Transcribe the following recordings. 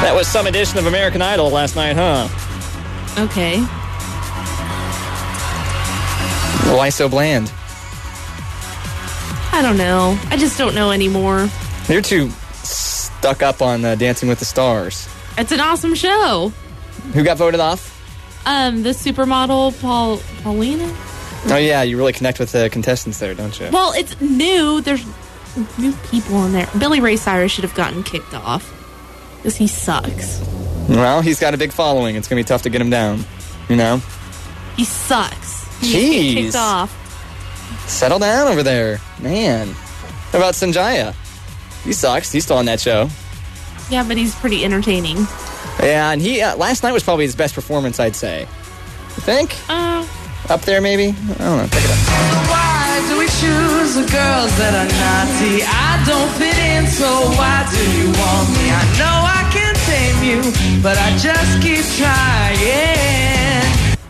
That was some edition of American Idol last night, huh? Okay. Why so bland? I don't know. I just don't know anymore. You're too stuck up on Dancing with the Stars. It's an awesome show. Who got voted off? The supermodel, Paulina? Oh, yeah, you really connect with the contestants there, don't you? Well, it's new. There's new people in there. Billy Ray Cyrus should have gotten kicked off. Because he sucks. Well, he's got a big following. It's going to be tough to get him down, you know? He sucks. He Jeez. needs to get kicked off. Settle down over there. Man. How about Sanjaya? He sucks. He's still on that show. Yeah, but he's pretty entertaining. Yeah, and he last night was probably his best performance, I'd say. You think? Up there, maybe? I don't know. Check it out. Why do we choose the girls that are naughty? I don't fit in, so why do you want me? I know I can tame you, but I just keep trying.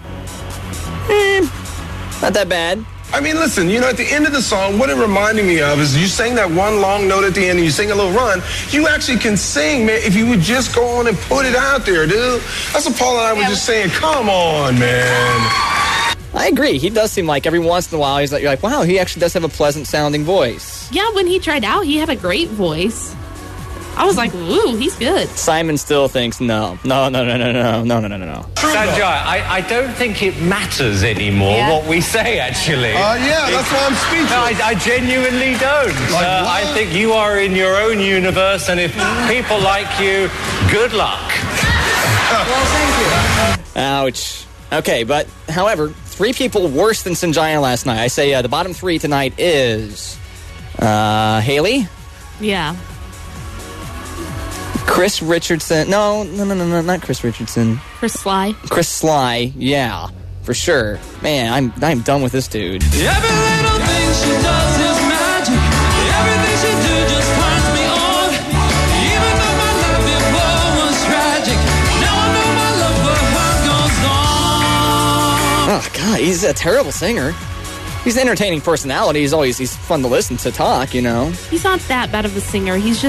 Not that bad. I mean, listen, you know, at the end of the song, what it reminded me of is you sang that one long note at the end and you sing a little run. You actually can sing, man, if you would just go on and put it out there, dude. That's what Paul and I were just saying. Come on, man. I agree. He does seem like every once in a while you're like, wow, he actually does have a pleasant sounding voice. Yeah, when he tried out, he had a great voice. I was like, ooh, he's good. Simon still thinks no. Sanjay, I don't think it matters anymore what we say, actually. Yeah, that's why I'm speechless. No, I genuinely don't. I think you are in your own universe, and if people like you, good luck. Well, thank you. Ouch. Okay, but however, 3 people worse than Sanjaya last night. I say the bottom 3 tonight is Haley. Yeah. Chris Richardson. No, not Chris Richardson. Chris Sly. Chris Sly, yeah, for sure. Man, I'm done with this dude. Every little thing she does is magic. Everything she do just turns me on. Even though my life before was tragic, now I know my love for her goes on. Oh, God, he's a terrible singer. He's an entertaining personality. He's fun to listen to talk, you know. He's not that bad of a singer. He's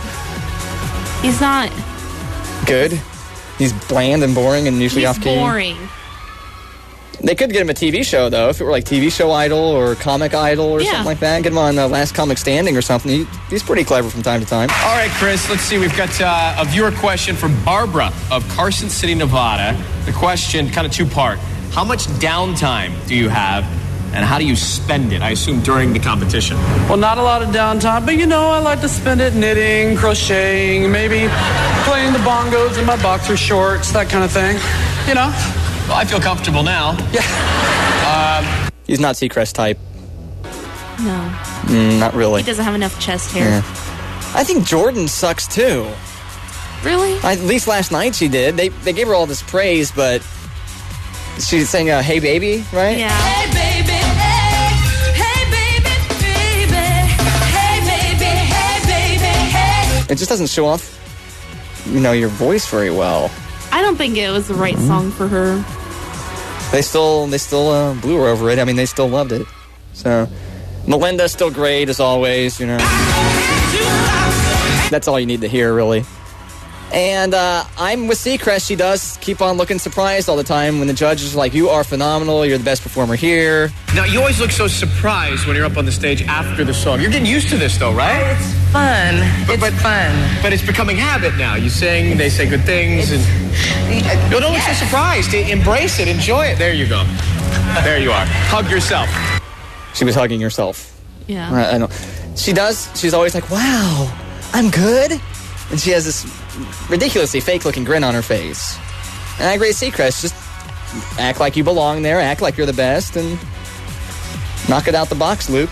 not good. He's bland and boring and usually off key. He's boring. They could get him a TV show, though, if it were like TV show Idol or Comic Idol or something like that. Get him on Last Comic Standing or something. He's pretty clever from time to time. All right, Chris, let's see. We've got a viewer question from Barbara of Carson City, Nevada. The question, kind of 2-part. How much downtime do you have, and how do you spend it? I assume during the competition. Well, not a lot of downtime, but I like to spend it knitting, crocheting, maybe playing the bongos in my boxer shorts, that kind of thing. Well, I feel comfortable now. Yeah. He's not Seacrest type. No. Not really. He doesn't have enough chest hair. Yeah. I think Jordan sucks, too. Really? At least last night she did. They gave her all this praise, but she sang Hey Baby, right? Yeah. Hey, baby, hey. Hey, baby, baby. Hey, baby, hey, baby, hey. It just doesn't show off, your voice very well. I don't think it was the right song for her. They still blew her over it. I mean, they still loved it. So, Melinda's still great as always, That's all you need to hear, really. And I'm with Seacrest. She does keep on looking surprised all the time when the judges are like, you are phenomenal, you're the best performer here. Now, you always look so surprised when you're up on the stage after the song. You're getting used to this, though, right? It's fun. It's fun. But it's becoming habit now. You sing, they say good things. And don't look so surprised. Embrace it. Enjoy it. There you go. There you are. Hug yourself. She was hugging herself. Yeah. I know. She does. She's always like, wow, I'm good. And she has this ridiculously fake-looking grin on her face. And I agree with Seacrest. Just act like you belong there. Act like you're the best. And knock it out the box, Luke.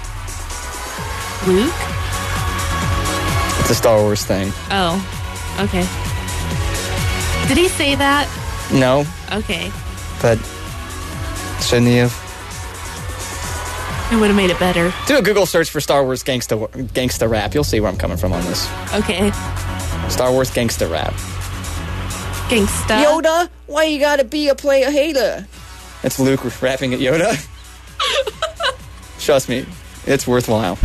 Luke? It's a Star Wars thing. Oh, okay. Did he say that? No. Okay. But shouldn't he have? It would have made it better. Do a Google search for Star Wars gangsta rap. You'll see where I'm coming from on this. Okay. Star Wars gangsta rap. Gangsta? Yoda, why you gotta be a player hater? It's Luke rapping at Yoda. Trust me, it's worthwhile.